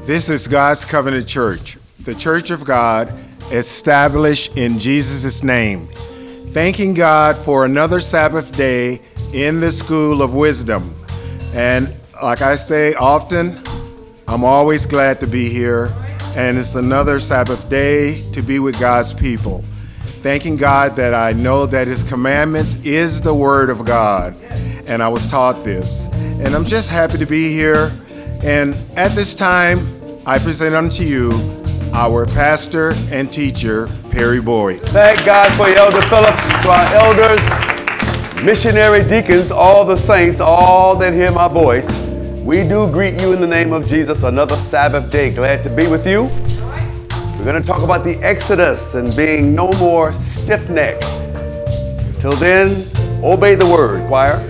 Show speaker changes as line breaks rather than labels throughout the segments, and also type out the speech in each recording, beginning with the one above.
This is God's Covenant Church, the Church of God established in Jesus' name. Thanking God for another Sabbath day in the School of Wisdom. And like I say often, I'm always glad to be here. And it's another Sabbath day to be with God's people. Thanking God that I know that His commandments is the Word of God. And I was taught this. And I'm just happy to be here. And at this time, I present unto you our pastor and teacher, Perry Boyd.
Thank God for you, Elder Phillips, to our elders, missionary deacons, all the saints, all that hear my voice. We do greet you in the name of Jesus. Another Sabbath day. Glad to be with you. We're going to talk about the Exodus and being no more stiff-necked. Till then, obey the word, choir.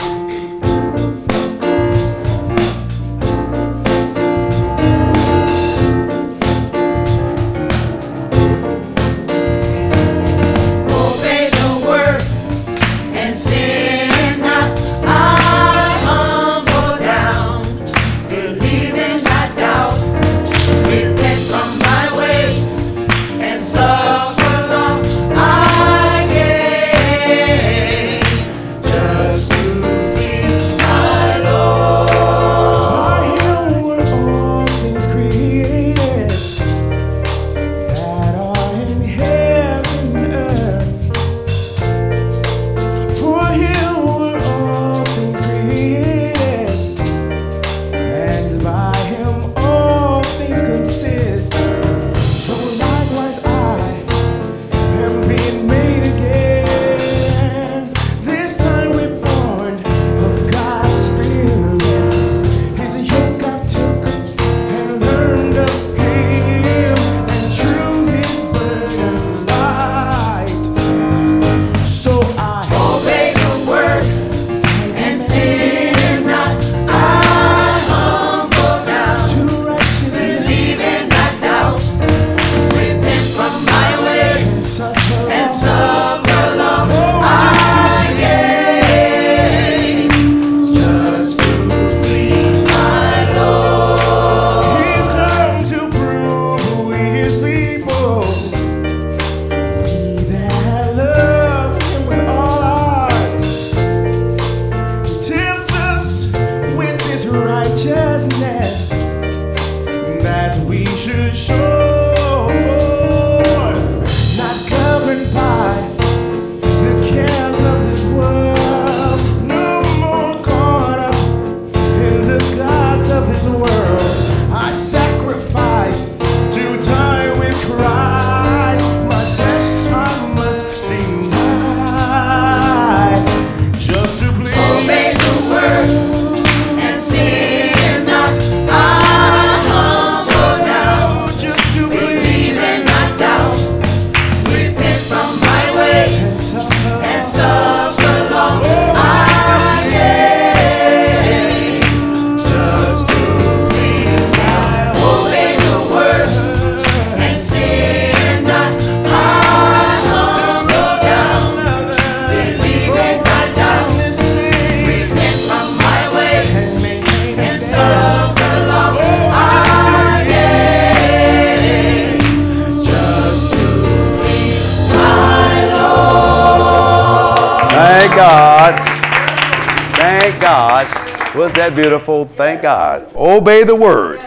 Thank God. Was that beautiful? Thank God. Obey the word.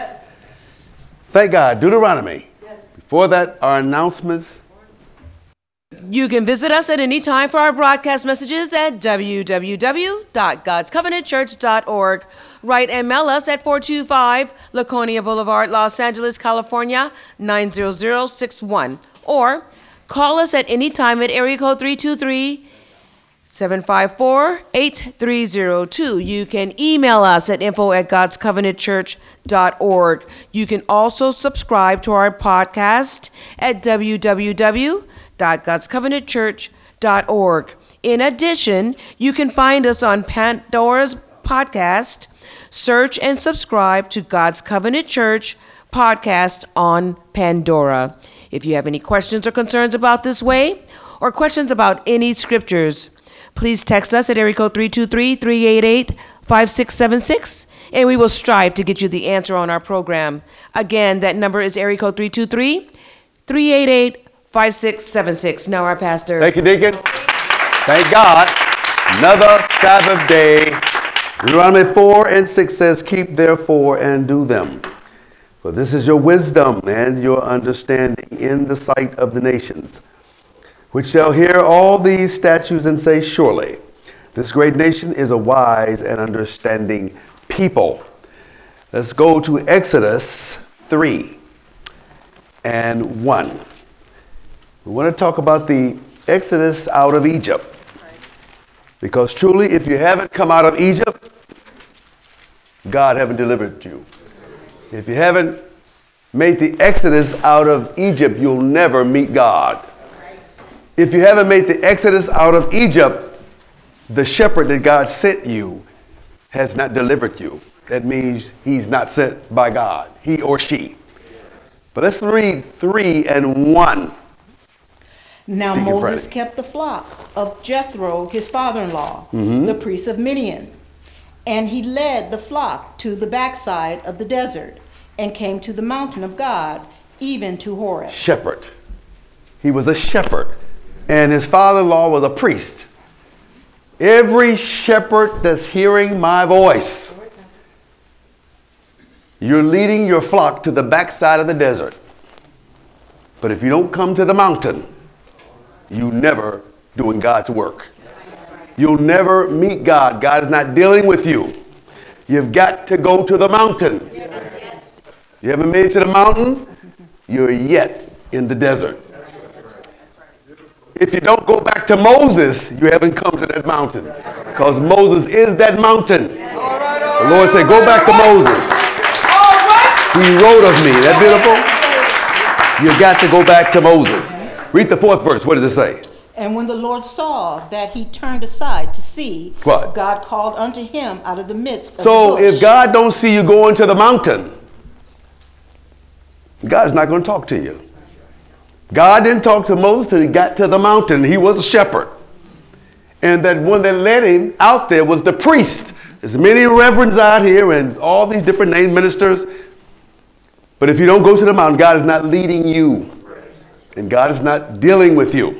Thank God. Deuteronomy. Before that, our announcements.
You can visit us at any time for our broadcast messages at www.godscovenantchurch.org. Write and mail us at 425 Laconia Boulevard, Los Angeles, California, 90061. Or call us at any time at area code 323-754-8302. You can email us at info@godscovenantchurch.org. You can also subscribe to our podcast at www.godscovenantchurch.org. In addition, you can find us on Pandora's podcast. Search and subscribe to God's Covenant Church podcast on Pandora. If you have any questions or concerns about this way, or questions about any scriptures, please text us at area code 323-388-5676. and we will strive to get you the answer on our program. Again, that number is area code 323-388-5676. Now our pastor.
Thank you, Deacon. Thank God. Another Sabbath day. Deuteronomy 4:6 says, keep therefore and do them. For this is your wisdom and your understanding in the sight of the nations, which shall hear all these statutes and say, surely this great nation is a wise and understanding people. Let's go to Exodus 3:1. We want to talk about the Exodus out of Egypt. Because truly, if you haven't come out of Egypt, God haven't delivered you. If you haven't made the Exodus out of Egypt, you'll never meet God. If you haven't made the Exodus out of Egypt, the shepherd that God sent you has not delivered you. That means he's not sent by God, he or she. But let's read 3:1.
Now Moses kept the flock of Jethro, his father-in-law, the priest of Midian. And he led the flock to the backside of the desert and came to the mountain of God, even to Horeb.
Shepherd. He was a shepherd. And his father-in-law was a priest. Every shepherd that's hearing my voice, you're leading your flock to the backside of the desert. But if you don't come to the mountain, you never doing God's work. You'll never meet God. God is not dealing with you. You've got to go to the mountain. You haven't made it to the mountain, you're yet in the desert. If you don't go back to Moses, you haven't come to that mountain. Because Moses is that mountain. The Lord said, go back to Moses. He wrote of me. Isn't that beautiful? You've got to go back to Moses. Read the 4th verse. What does it say?
And when the Lord saw that he turned aside to see,
What?
God called unto him out of the midst of
So
the bush.
if God don't see you going to the mountain, God's not going to talk to you. God didn't talk to Moses till he got to the mountain. He was a shepherd. And that one that led him out there was the priest. There's many reverends out here and all these different named ministers. But if you don't go to the mountain, God is not leading you. And God is not dealing with you.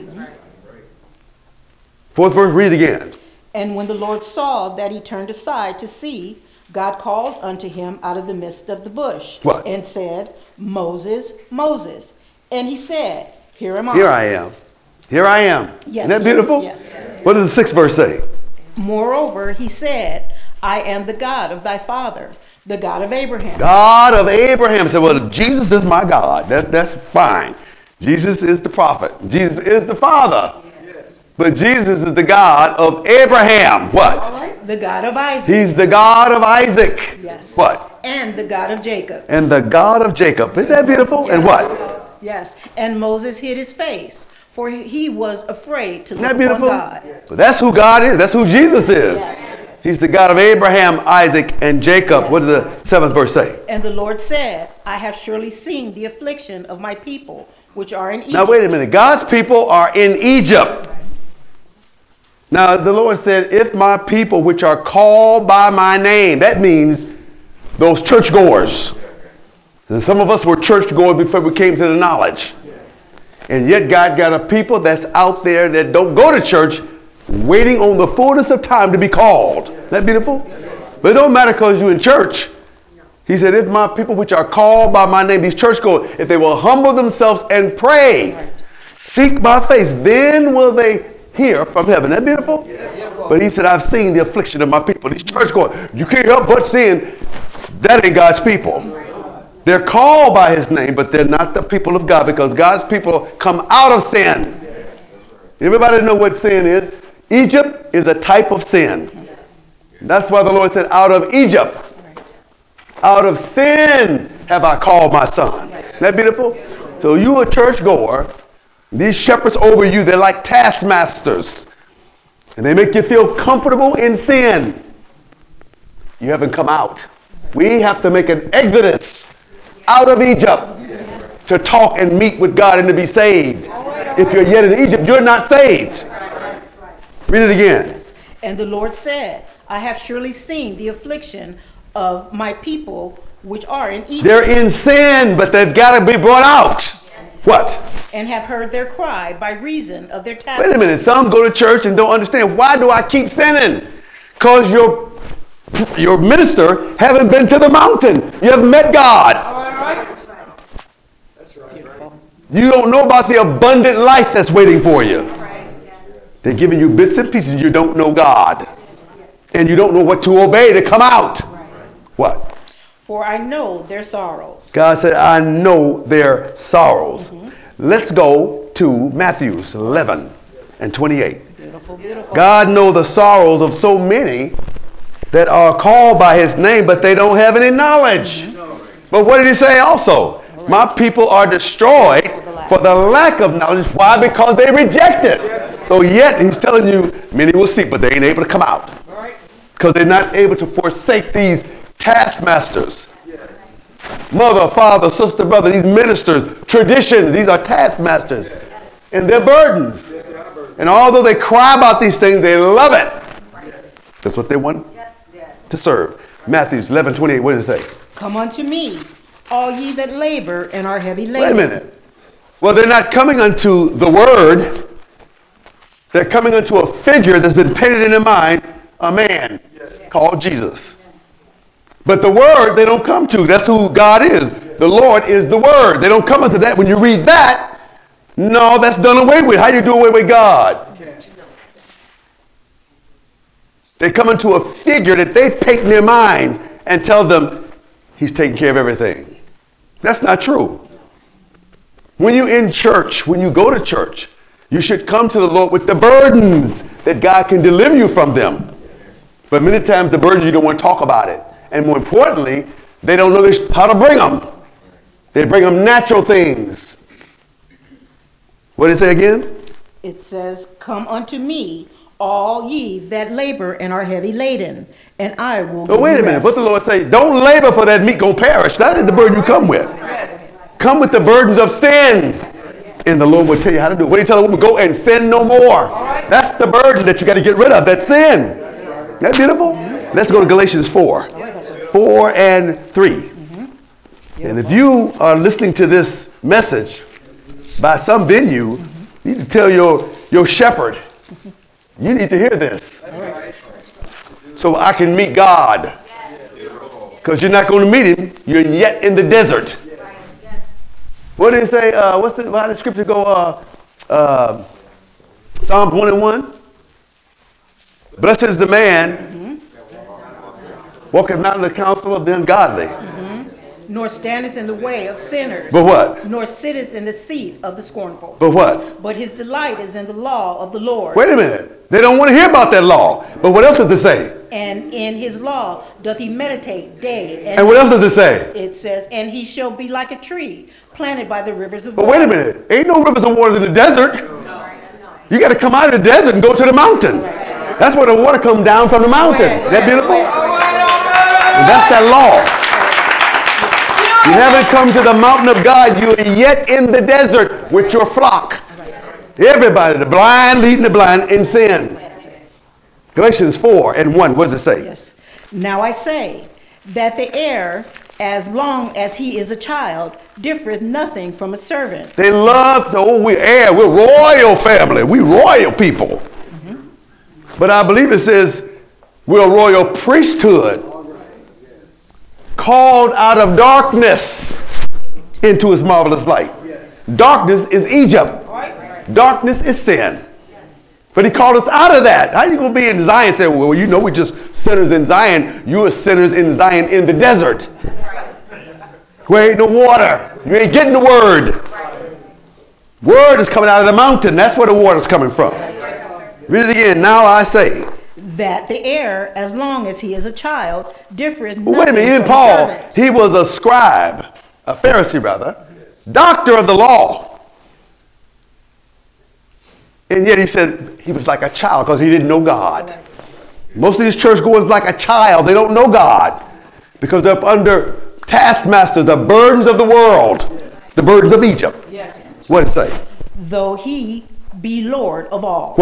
4th verse, read it again.
And when the Lord saw that he turned aside to see, God called unto him out of the midst of the bush.
What?
And said, Moses, Moses. And he said, here am I.
Here I am. Here I am.
Yes,
Isn't that
Lord.
beautiful?
Yes.
What does the 6th verse say?
Moreover, he said, I am the God of thy father, the God of Abraham.
God of Abraham. Said, well, Jesus is my God. That's fine. Jesus is the prophet. Jesus is the Father. But Jesus is the God of Abraham. What?
The God of Isaac.
He's the God of Isaac.
Yes.
What?
And the God of Jacob.
And the God of Jacob. Isn't that beautiful?
Yes.
And what?
Yes. And Moses hid his face, for he was afraid to
Isn't
look
that beautiful?
upon God.
But that's who God is. That's who Jesus is.
Yes.
He's the God of Abraham, Isaac, and Jacob.
Yes.
What does the 7th verse say?
And the Lord said, I have surely seen the affliction of my people, which are in Egypt.
Now, wait a minute. God's people are in Egypt. Now, the Lord said, if my people, which are called by my name, that means those churchgoers. And some of us were churchgoers before we came to the knowledge. And yet God got a people that's out there that don't go to church, waiting on the fullness of time to be called. Isn't that beautiful? But it don't matter because you're in church. He said, if my people which are called by my name, these churchgoers, if they will humble themselves and pray, seek my face, then will they hear from heaven. Isn't that beautiful? Yes. But he said, I've seen the affliction of my people. These churchgoers, you can't help but seeing that ain't God's people. They're called by his name, but they're not the people of God because God's people come out of sin. Everybody know what sin is? Egypt is a type of sin. That's why the Lord said, out of Egypt, out of sin have I called my son. Isn't that beautiful? So you a churchgoer. These shepherds over you, they're like taskmasters. And they make you feel comfortable in sin. You haven't come out. We have to make an exodus out of Egypt to talk and meet with God and to be saved. If you're yet in Egypt, you're not saved. Read it again.
And the Lord said, I have surely seen the affliction of my people which are in Egypt.
They're in sin, but they've got to be brought out. What?
And have heard their cry by reason of their
Wait
taskmasters.
a minute. Some go to church and don't understand. Why do I keep sinning? Because your minister haven't been to the mountain. You haven't met God. You don't know about the abundant life that's waiting for you. They're giving you bits and pieces. You don't know God. And you don't know what to obey to come out. What?
For I know their sorrows.
God said, I know their sorrows. Let's go to Matthew 11 and 28.
Beautiful, beautiful.
God knows the sorrows of so many that are called by his name, but they don't have any knowledge. But what did he say also? My people are destroyed for the lack of knowledge. Why? Because they reject it. So yet he's telling you, many will seek, but they ain't able to come out. Because they're not able to forsake these taskmasters. Mother, father, sister, brother, these ministers, traditions, these are taskmasters. And they're burdens. And although they cry about these things, they love it. That's what they want to serve. Matthew 11:28, what does it say?
Come unto me, all ye that labor and are heavy laden.
Wait a minute. Well, they're not coming unto the word. They're coming unto a figure that's been painted in their mind, a man called Jesus. But the word they don't come to. That's who God is. The Lord is the word. They don't come into that. When you read that, no, that's done away with. How do you do away with God? They come into a figure that they paint in their minds and tell them he's taking care of everything. That's not true. When you're in church, when you go to church, you should come to the Lord with the burdens that God can deliver you from them. But many times the burdens, you don't want to talk about it. And more importantly, they don't know how to bring them. They bring them natural things. What did it say again?
It says, come unto me, all ye that labor and are heavy laden, and I will give
Oh, wait
you
a minute.
rest.
What the Lord say? Don't labor for that meat gonna perish. That is the burden you come with. Come with the burdens of sin. And the Lord will tell you how to do it. What do you tell a woman? Go and sin no more. That's the burden that you got to get rid of. That sin. Isn't that beautiful? Let's go to Galatians 4. 4 and 3. And if you are listening to this message by some venue, you need to tell your shepherd, you need to hear this. So I can meet God. Because you're not going to meet him. You're yet in the desert. What did it say? How did the scripture go? Psalm 1:1. Blessed is the man walketh not in the counsel of the ungodly.
Nor standeth in the way of sinners.
But what?
Nor sitteth in the seat of the scornful.
But what?
But his delight is in the law of the Lord.
Wait a minute. They don't want to hear about that law. But what else does it say?
And in his law doth he meditate day
And what else does it say?
It says, and he shall be like a tree planted by the rivers of
But
water.
wait a minute. Ain't no rivers of water in the desert. You got to come out of the desert and go to the mountain. That's where the water comes down from the mountain. Isn't that beautiful? And that's that law. You haven't come to the mountain of God. You are yet in the desert with your flock. Everybody, the blind leading the blind in sin. Galatians 4 and 1, what does it say?
Yes. Now I say that the heir, as long as he is a child, differeth nothing from a servant.
They love to, we're heir, we're royal family, we royal people. But I believe it says we're a royal priesthood, called out of darkness into his marvelous light. Darkness is Egypt. Darkness is sin. But he called us out of that. How are you going to be in Zion and say, well, you know, we're just sinners in Zion. You are sinners in Zion in the desert. Where ain't no water. You ain't getting the word. Word is coming out of the mountain. That's where the water's coming from. Read it again. Now I say.
That the heir, as long as he is a child, differeth nothing
Wait a minute. Even
from a
Paul,
servant.
he was a scribe, a Pharisee rather, doctor of the law. And yet he said he was like a child because he didn't know God. Most of these churchgoers like a child. They don't know God because they're under taskmasters, the burdens of the world, the burdens of Egypt.
Yes.
What does it say?
Though he be Lord of all.
What?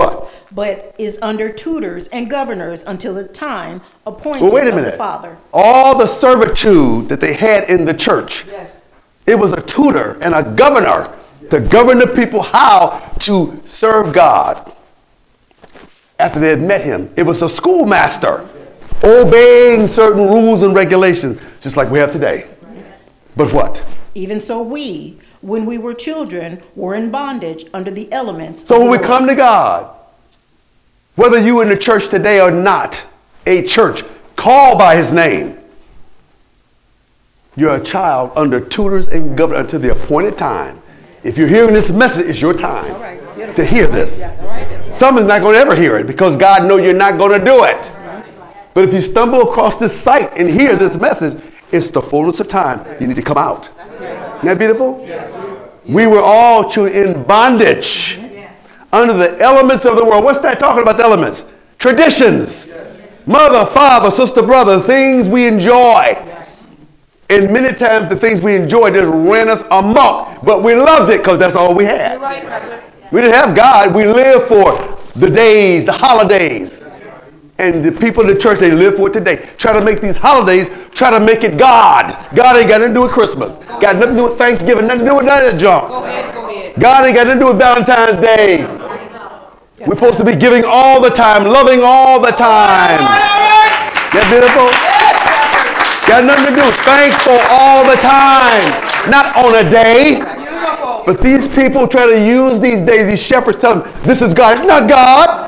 but is under tutors and governors until the time appointed
Well, wait a
of the
minute.
Father.
All the servitude that they had in the church, it was a tutor and a governor to govern the people how to serve God. After they had met him, it was a schoolmaster obeying certain rules and regulations, just like we have today. But what?
Even so we, when we were children, were in bondage under the elements.
So
of
when
the
we
world.
come to God, whether you in the church today or not, a church called by his name, you're a child under tutors and governors until the appointed time. If you're hearing this message, it's your time to hear this. Some is not going to ever hear it because God knows you're not going to do it. But if you stumble across this site and hear this message, it's the fullness of time. You need to come out. Isn't that beautiful? Yes. We were all in bondage under the elements of the world. What's that talking about, the elements? Traditions. Mother, father, sister, brother, things we enjoy. And many times the things we enjoy just ran us amok. But we loved it because that's all we had. We didn't have God. We lived for the days, the holidays. And the people in the church, they live for it today. Try to make these holidays, try to make it God. God ain't got nothing to do with Christmas. Got nothing to do with Thanksgiving, nothing to do with none of that junk.
Go ahead.
God ain't got nothing to do with Valentine's Day. We're supposed to be giving all the time, loving all the time. That beautiful? Got nothing to do. Thankful all the time. Not on a day. But these people try to use these days, these shepherds tell them, this is God. It's not God.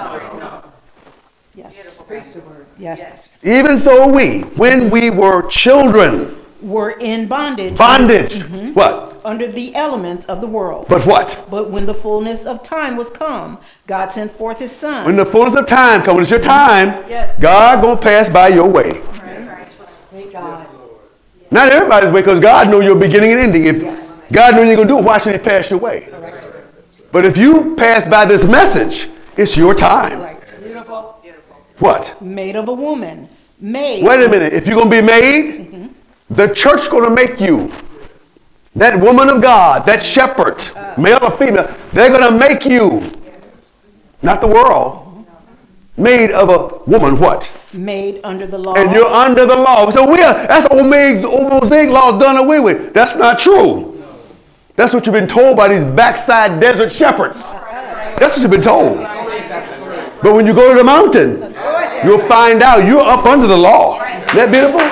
Yes.
Even so we, when we were children,
Were in bondage.
bondage. What?
Under the elements of the world.
But what?
But when the fullness of time was come, God sent forth his son.
When the fullness of time comes, when it's your time,
Yes.
God gonna pass by your way.
Thank God.
Not everybody's way, because God knows your beginning and ending. If God knows you're gonna do it, why should he pass your way? But if you pass by this message, it's your time.
Beautiful.
What?
Made of a woman. Made.
Wait a minute. If you're going to be made, the church going to make you. That woman of God, that shepherd, male or female, they're going to make you. Not the world. Made of a woman, what?
Made under the law.
And you're under the law. So that's old Mosaic law done away with. That's not true. That's what you've been told by these backside desert shepherds. That's what you've been told. But when you go to the mountain, you'll find out you're up under the law. Isn't that beautiful?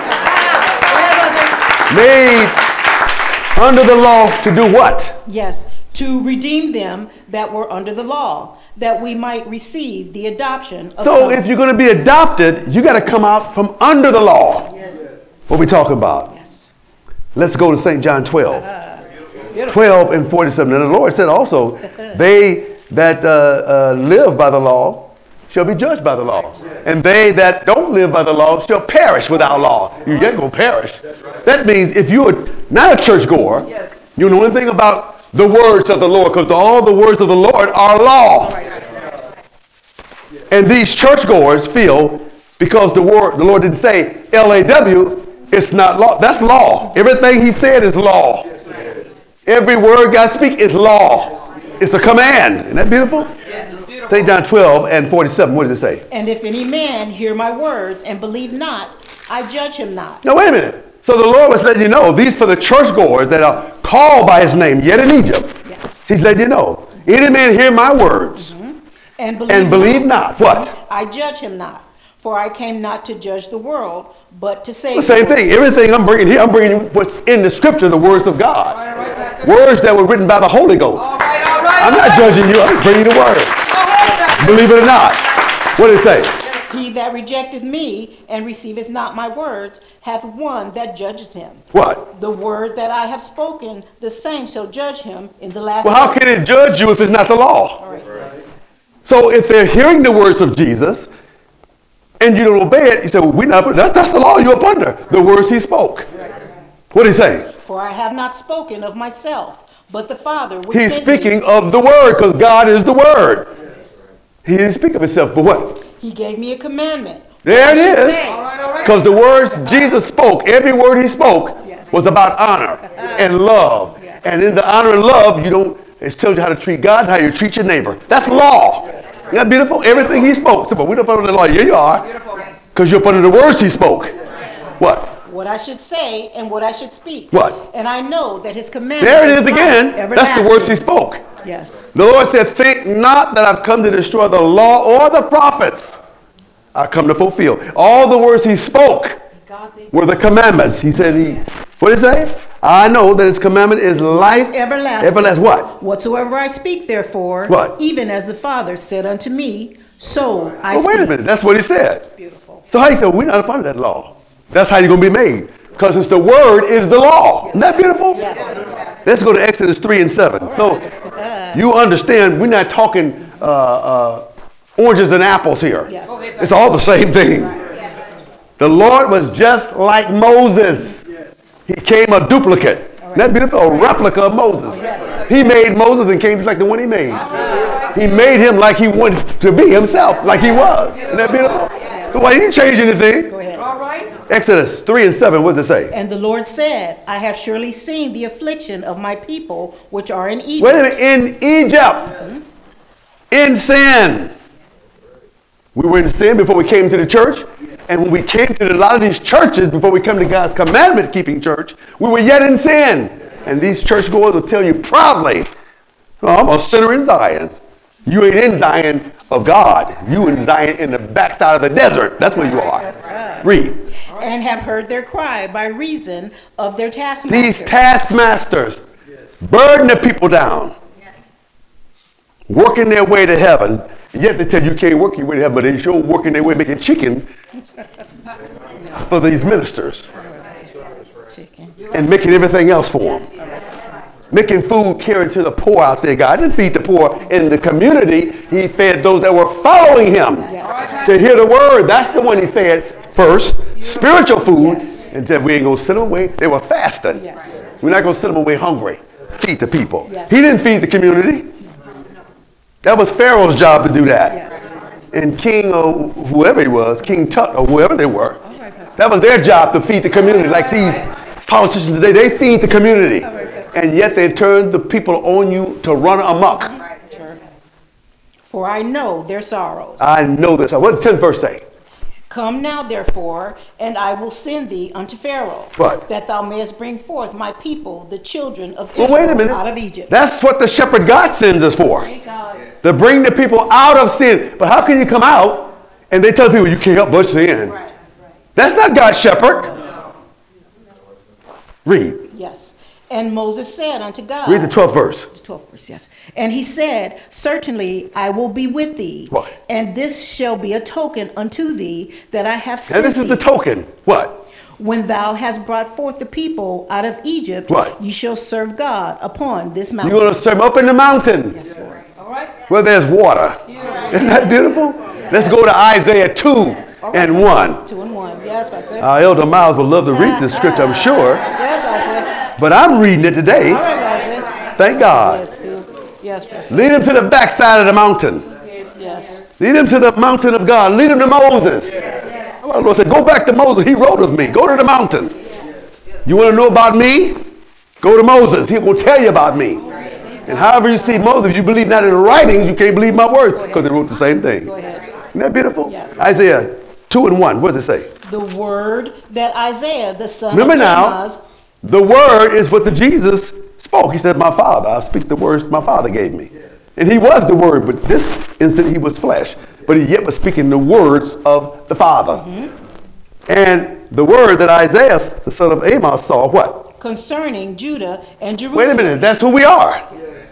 Made under the law to do what?
Yes, to redeem them that were under the law, that we might receive the adoption of
So
sons.
if you're going to be adopted, you got to come out from under the law. What are we talking about?
Yes.
Let's go to St. John 12. 12 and 47. And the Lord said also, they that live by the law shall be judged by the law. And they that don't live by the law shall perish without law. You ain't going to perish. That means if you're not a churchgoer, you know anything about the words of the Lord, because all the words of the Lord are law. And these churchgoers feel, because the Lord didn't say L-A-W, it's not law. That's law. Everything he said is law. Every word God speaks is law. It's a command. Isn't that beautiful? St. John 12 and 47. What does it say?
And if any man hear my words and believe not, I judge him not.
Now, wait a minute. So the Lord was letting you know, these for the churchgoers that are called by his name, yet in Egypt.
Yes.
He's letting you know. Any man hear my words
And
believe not. What?
I judge him not. For I came not to judge the world, but to save
The same thing. Everything I'm bringing here, I'm bringing you what's in the scripture, the words of God. Words that were written by the Holy Ghost. I'm not judging you. I'm just bringing you the word. Believe it or not. What did it say?
He that rejecteth me and receiveth not my words hath one that judgeth him.
What?
The word that I have spoken, the same shall judge him in the last
Well, how
day.
can it judge you if it's not the law?
All right.
So if they're hearing the words of Jesus and you don't obey it, you say, well, that's the law you're up under. The words he spoke. What did he say?
For I have not spoken of myself, but the Father which
He's
sent me.
speaking of the word, because God is the word. He didn't speak of himself, but what?
He gave me a commandment.
There it
I should
is.
say.
Because the words Jesus spoke, every word he spoke was about honor and love. And in the honor and love, it tells you how to treat God and how you treat your neighbor. That's law. Isn't that beautiful? Everything he spoke. We don't put under the law. Here you are. Because you're up under the words he spoke. What?
What I should say and what I should speak.
What?
And I know that his commandment
There it is
life
again. That's the words he
everlasting.
spoke.
Yes.
The Lord said, think not that I've come to destroy the law or the prophets. I come to fulfill. All the words he spoke were the commandments. He said, what did he say? I know that his commandment is life
Everlasting.
Everlasting what?
Whatsoever I speak, therefore,
What?
even as the Father said unto me, so I
Well,
speak.
wait a minute. That's what he said.
Beautiful.
So how you say, we're not a part of that law. That's how you're going to be made. Because it's the word is the law. Isn't that beautiful?
Yes.
Let's go to Exodus 3 and 7. So you understand we're not talking oranges and apples here.
Yes.
It's all the same thing. The Lord was just like Moses. He came a duplicate. Isn't that beautiful? A replica of Moses. He made Moses and came just like the one he made. He made him like he wanted to be himself, like he was. Isn't that beautiful? So why didn't he change anything?
Go ahead.
Exodus 3 and 7, what does it say?
And the Lord said, I have surely seen the affliction of my people which are in Egypt.
Wait a minute, in Egypt, in sin. We were in sin before we came to the church. And when we came to a lot of these churches, before we come to God's commandment-keeping church, we were yet in sin. And these churchgoers will tell you proudly, oh, I'm a sinner in Zion. You ain't in Zion of God. You in Zion in the backside of the desert. That's where you are. Read.
And have heard their cry by reason of their taskmasters.
These taskmasters burden the people down, working their way to heaven. Yet they tell you can't work your way to heaven, but they sure working their way making chicken for these ministers
Chicken.
and making everything else for them. Making food carried to the poor out there. God didn't feed the poor in the community. He fed those that were following him to hear the word. That's the one he fed first. Spiritual food. And said we ain't going to send them away. They were fasting. We're not going to send them away hungry. Feed the people. He didn't feed the community. That was Pharaoh's job to do that. And King or whoever he was, King Tut or whoever they were, that was their job to feed the community. Like these politicians today, they feed the community. And yet they turn the people on you to run amok.
For I know their sorrows.
I know this. What did the 10th verse say?
Come now, therefore, and I will send thee unto Pharaoh,
What?
that thou mayest bring forth my people, the children of
Well,
Israel,
wait a minute.
out of Egypt.
That's what the shepherd God sends us for. To bring the people out of sin. But how can you come out and they tell people you can't help but sin? That's not God's shepherd. Read.
Yes. And Moses said unto God.
Read the 12th verse.
The 12th verse, yes. And he said, certainly I will be with thee.
What?
And this shall be a token unto thee that I have
And
sent
this is
thee.
the token. What?
When thou hast brought forth the people out of Egypt,
What?
ye shall serve God upon this mountain.
You're going to serve them up in the mountain
Yes, Lord.
where there's water. Isn't that beautiful? Let's go to Isaiah 2 and 1.
2 and 1. Yes, Pastor.
Our elder Miles would love to read this scripture, I'm sure.
Yes, Pastor.
But I'm reading it today.
All right, Pastor.
Thank God.
Yes, Pastor.
Lead him to the backside of the mountain.
Yes.
Lead him to the mountain of God. Lead him to Moses. The Lord said, go back to Moses. He wrote of me. Go to the mountain. You want to know about me? Go to Moses. He will tell you about me. And however you see Moses, if you believe not in the writings, you can't believe my words because they wrote the same thing. Isn't that beautiful?
Yes.
Isaiah 2 and 1. What does it say?
The word that Isaiah, the son
Remember
of
now,
Amoz,
the word is what the Jesus spoke. He said, my Father, I speak the words my Father gave me. And he was the word, but this instant he was flesh. But he yet was speaking the words of the Father. And the word that Isaiah, the son of Amos, saw what?
concerning Judah and Jerusalem.
Wait a minute, that's who we are.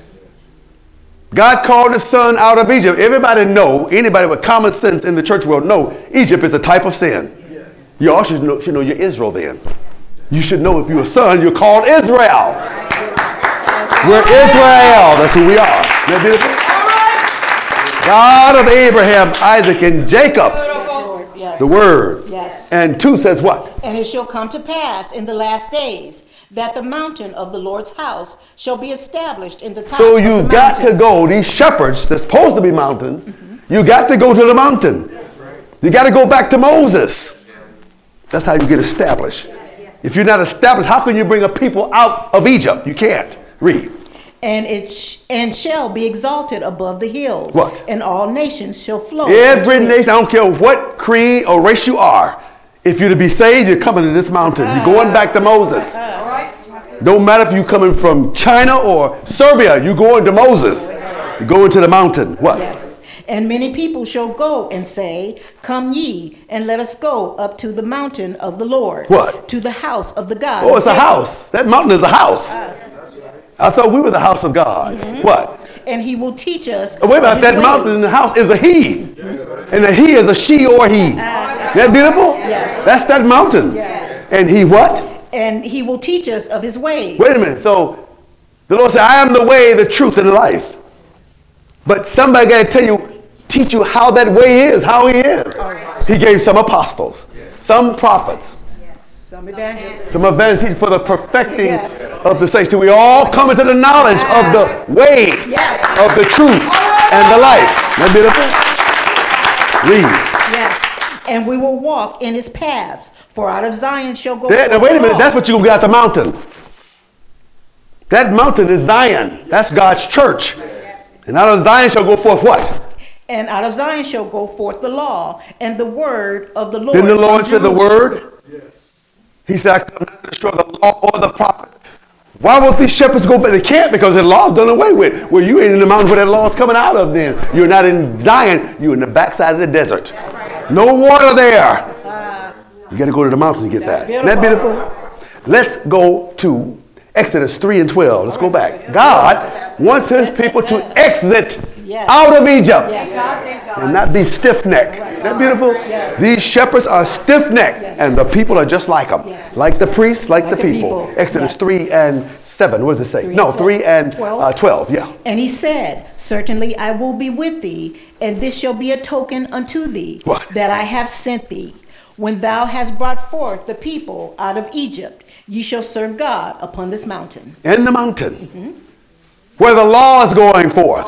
God called his son out of Egypt. Everybody know, anybody with common sense in the church world know, Egypt is a type of sin. You all should know you're Israel then. You should know if you're a son, you're called Israel. We're Israel. That's who we are. Isn't that beautiful? God of Abraham, Isaac, and Jacob.
Yes.
The word.
Yes.
And 2 says what?
And it shall come to pass in the last days that the mountain of the Lord's house shall be established in the top
So
of the
you got to
mountains.
go, these shepherds that's supposed to be mountain, you got to go to the mountain. You got to go back to Moses. That's how you get established. If you're not established, how can you bring a people out of Egypt? You can't. Read.
and shall be exalted above the hills.
What?
And all nations shall flow.
Every
unto it.
nation, I don't care what creed or race you are. If you're to be saved, you're coming to this mountain. You're going back to Moses. Don't matter if you're coming from China or Serbia, you're going to Moses. You're going to the mountain. What?
Yes. And many people shall go and say, Come ye, and let us go up to the mountain of the Lord.
What?
To the house of the God.
Oh,
of
it's a
Jacob.
house. That mountain is a house. I thought we were the house of God. What?
And he will teach us.
Oh, wait a minute,
of his
that mountain in
ways.
the house is a he. And a he is a she or he. That beautiful?
Yes.
That's that mountain.
Yes.
And he what?
And he will teach us of his ways.
Wait a minute. So the Lord said, I am the way, the truth, and the life. But somebody got to teach you how that way is, how he is. He gave some apostles, some prophets,
Some evangelists.
some evangelists for the perfecting
Yes.
of the saints. So we all come into the knowledge of the way,
Yes.
of the truth, and the life. Isn't that beautiful? Read.
Yes. And we will walk in his paths, for out of Zion shall go.
Now,
forth
wait a
the
minute.
law.
That's what you're going to get at the mountain. That mountain is Zion. That's God's church. And out of Zion shall go forth what?
And out of Zion shall go forth the law and the word of the Lord.
Didn't the
from
Lord say the
Jerusalem.
word? He said, I come not to destroy the law or the prophet. Why won't these shepherds go back? They can't, because the law's done away with. Well, you ain't in the mountain where that law's coming out of then. You're not in Zion. You're in the backside of the desert. No water there. You got to go to the mountains to get that. Isn't that beautiful? Let's go to Exodus 3 and 12. Let's go back. God wants his people to exit out of Egypt and not be stiff-necked. Isn't that beautiful? These shepherds are stiff-necked, and the people are just like them. Like the priests, like the people. Exodus 3 and 7. What does it say? 3 and 12. Yeah.
And he said, Certainly I will be with thee, and this shall be a token unto thee,
What?
that I have sent thee. When thou hast brought forth the people out of Egypt, ye shall serve God upon this mountain.
In the mountain, where the law is going forth.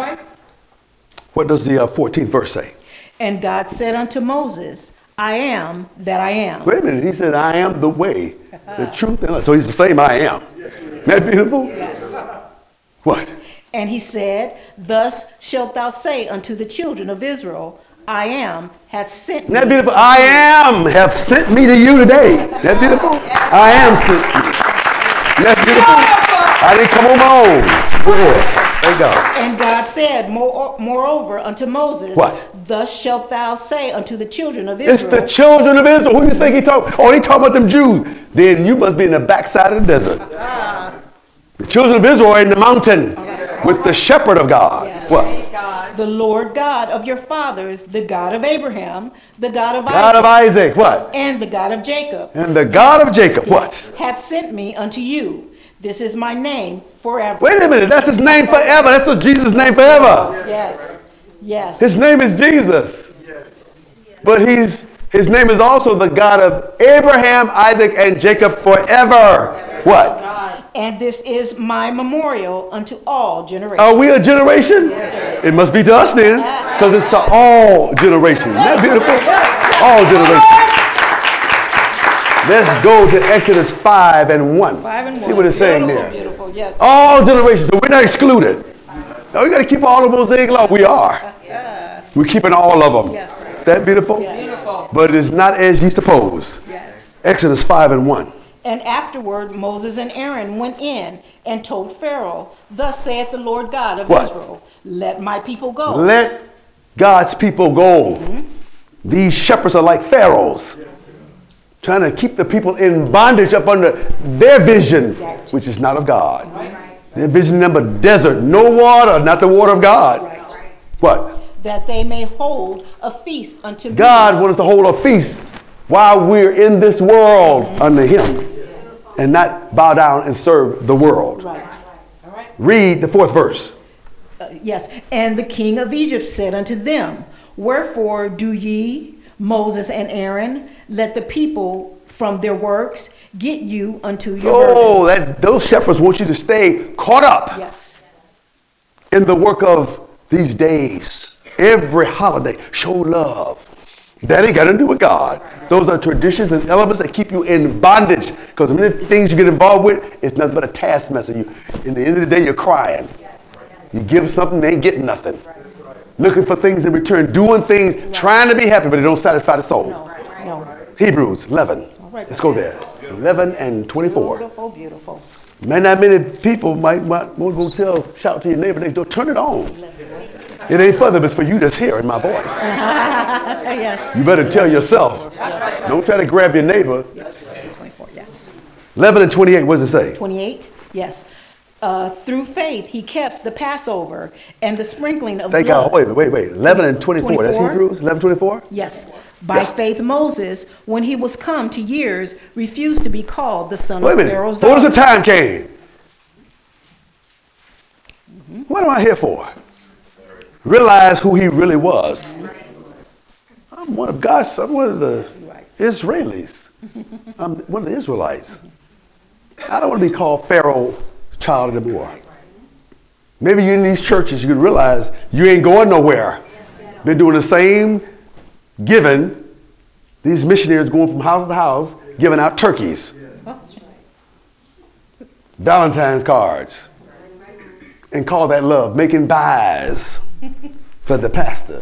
What does the 14th verse say?
And God said unto Moses, I am that I am.
Wait a minute. He said, I am the way, the truth, and life. So he's the same I am. Isn't that beautiful?
Yes.
What?
And he said, Thus shalt thou say unto the children of Israel, I am hath sent
Isn't that
me.
beautiful? I am have sent me to you today. Isn't that beautiful? I am sent you. Isn't that beautiful? I didn't come on my own. Boy, thank God.
And God said, Moreover unto Moses,
What?
Thus shalt thou say unto the children of
It's
Israel.
the children of Israel. Who do you think he talking? Oh, he talking about them Jews. Then you must be in the backside of the desert. The children of Israel are in the mountain with the shepherd of God.
Yes.
What?
The Lord God of your fathers, the God of Abraham, the God of
God of Isaac. What?
and the God of Jacob,
And the God of Jacob. What?
hath sent me unto you. This is my name forever.
Wait a minute. That's his name forever. That's what Jesus' name forever.
Yes. Yes.
His name is Jesus. But his name is also the God of Abraham, Isaac, and Jacob forever. What?
And this is my memorial unto all generations.
Are we a generation? It must be to us then, because it's to all generations. Isn't that beautiful? All generations. Let's go to Exodus 5 and 1.
5 and 1.
See what it's saying
Beautiful,
there.
Beautiful, yes.
All generations, so we're not excluded. Now we got to keep all the Mosaic law. We are. We're keeping all of them.
Yes.
That beautiful?
Yes.
But it's not as ye suppose.
Yes.
Exodus 5 and 1.
And afterward Moses and Aaron went in and told Pharaoh, Thus saith the Lord God of
What?
Israel, Let my people go.
Let God's people go. These shepherds are like pharaohs, trying to keep the people in bondage up under their vision, which is not of God. Their vision number desert, no water, not the water of God. What?
That they may hold a feast unto me.
God wants us to hold a feast while we're in this world under him and not bow down and serve the world.
Right.
Read the 4th verse.
Yes. And the king of Egypt said unto them, Wherefore do ye, Moses and Aaron, let the people from their works get you unto your
Oh,
burdens.
those shepherds want you to stay caught up
Yes.
in the work of these days. Every holiday, show love. That ain't got nothing to do with God. Those are traditions and elements that keep you in bondage. Because many things you get involved with, it's nothing but a taskmaster. In the end of the day, you're crying. You give something, they ain't getting nothing. Looking for things in return, doing things, trying to be happy, but it don't satisfy the soul.
No.
Hebrews 11. Let's go there. 11 and 24.
Beautiful, beautiful.
Man, not many people might want to go shout to your neighbor, they don't turn it on. It ain't for them, it's for you that's hearing my voice.
Yes.
You better tell yourself. Yes. Don't try to grab your neighbor.
Yes. 24. Yes.
11 and 28, what does it say?
28. Yes. Through faith, he kept the Passover and the sprinkling of
Thank
blood.
God. Wait. 11 and 24. That's
24?
Hebrews 11, 24?
Yes. By faith, Moses, when he was come to years, refused to be called the son
Wait a
of
minute.
Pharaoh's
What was the
daughter.
time came? What am I here for? Realize who he really was. I'm one of God's sons. I'm one of the Israelis. I'm one of the Israelites. I don't want to be called Pharaoh child anymore. Maybe you're in these churches, you can realize you ain't going nowhere. Been doing the same giving. These missionaries going from house to house, giving out turkeys, Valentine's cards, and call that love, making buys for the pastor.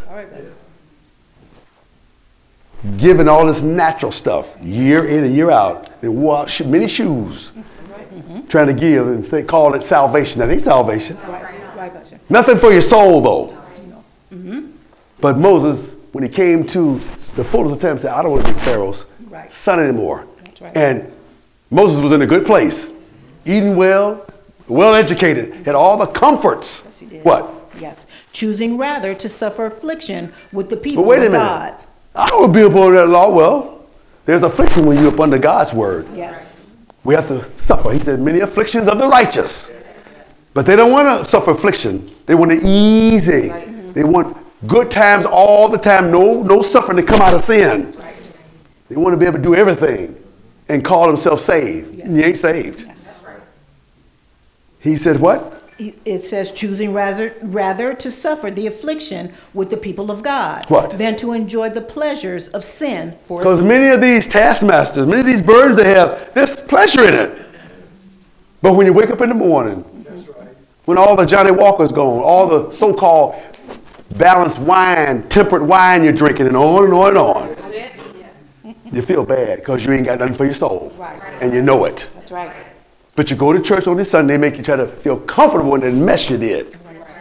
Giving all this natural stuff year in and year out, and wore out many shoes, trying to give and call it salvation. That ain't salvation. Nothing for your soul, though. But Moses, when he came to the fullness of time, said, I don't want to be Pharaoh's son anymore. And Moses was in a good place, eating well, well-educated, had all the comforts.
Yes, he did.
What?
Yes. Choosing rather to suffer affliction with the
But
people
wait a
of
minute.
God.
I don't want to be up under that law. Well, there's affliction when you're up under God's word.
Yes.
We have to suffer. He said, many afflictions of the righteous. But they don't want to suffer affliction. They want it easy. They want good times all the time. No suffering to come out of sin. They want to be able to do everything and call themselves saved.
Yes.
You ain't saved.
Yes.
He said what?
It says choosing rather to suffer the affliction with the people of God
What?
than to enjoy the pleasures of sin for a
Because
season.
many of these taskmasters, many of these burdens they have, there's pleasure in it. But when you wake up in the morning, when all the Johnny Walker's gone, all the so-called balanced wine, temperate wine you're drinking, and on and on and on, you feel bad because you ain't got nothing for your soul.
Right.
And you know it.
That's right.
But you go to church on this Sunday, make you try to feel comfortable in the mess you did.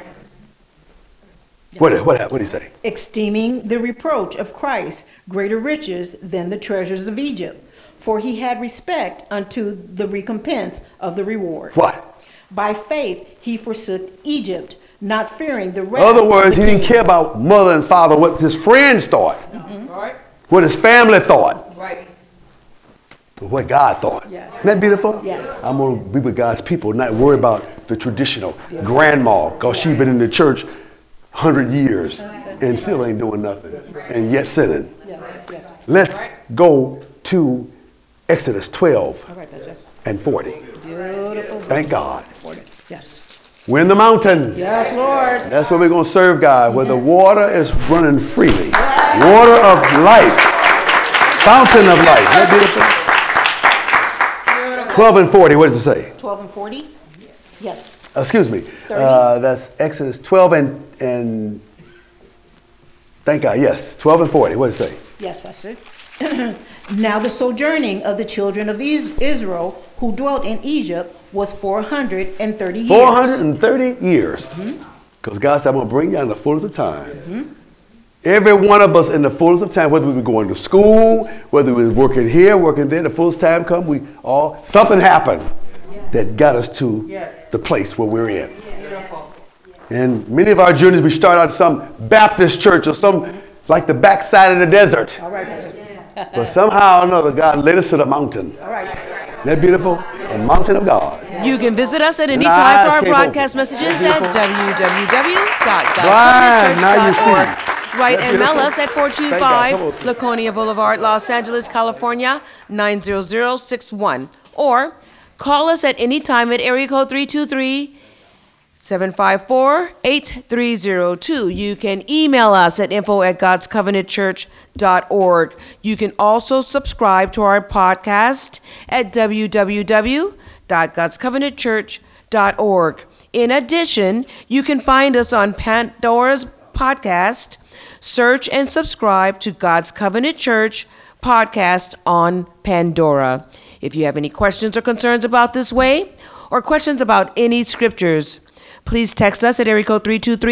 What did he say?
Esteeming the reproach of Christ greater riches than the treasures of Egypt, for he had respect unto the recompense of the reward.
What?
By faith he forsook Egypt, not fearing the
In
wrath.
other words,
of
he
the
didn't
king.
care about mother and father, what his friends thought, what his family thought, but what God thought.
Yes.
Isn't that beautiful?
Yes.
I'm going to be with God's people, not worry about the traditional grandma, because she's been in the church 100 years and still ain't doing nothing, and yet sinning.
Yes.
Let's go to Exodus 12
All right, Pastor.
and 40.
Beautiful.
Thank God.
Yes.
We're in the mountain.
Yes, Lord.
That's where we're going to serve God, where the water is running freely. Water of life. Fountain of life. Isn't that beautiful? 12 and 40, what does it say?
12 and 40? Yes.
Excuse me.
30.
That's Exodus 12 and thank God, yes. 12 and 40, what does it say?
Yes, Pastor. Now the sojourning of the children of Israel who dwelt in Egypt was 430 years.
430 years. Because God said, I'm going to bring you in the fullness of time. Every one of us in the fullness of time, whether we were going to school, whether we were working here, working there, the fullest time come, something happened that got us to the place where we're in. And many of our journeys, we start out at some Baptist church or some, like the backside of the desert.
All right, Pastor.
But somehow or another, God led us to the mountain.
All right.
Isn't that beautiful? The mountain of God.
You can visit us at any
And
time for
eyes
our
came
broadcast
open.
messages
Beautiful.
at
Now you see.
www.godcovenantchurch.org. Write
That's
and mail
beautiful.
us at
Thank God. Come
425
on.
Laconia Boulevard, Los Angeles, California, 90061. Or call us at any time at area code 323 754-8302. You can email us at info@godscovenantchurch.org. You can also subscribe to our podcast at www.godscovenantchurch.org. In addition, you can find us on Pandora's podcast. Search and subscribe to God's Covenant Church podcast on Pandora. If you have any questions or concerns about this way, or questions about any scriptures, please text us at area code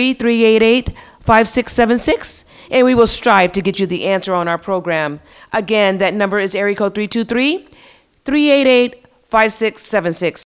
323-388-5676, and we will strive to get you the answer on our program. Again, that number is area code 323-388-5676.